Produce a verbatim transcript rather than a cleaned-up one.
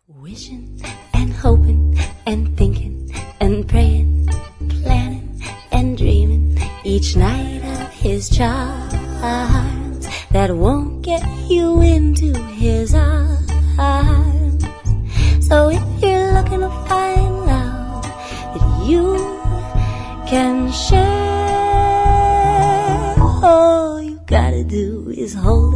Wishing and hoping and thinking and praying, planning and dreaming each night of his charms that won't get you into his arms. So if you're looking to find love that you can share, all you gotta do is hold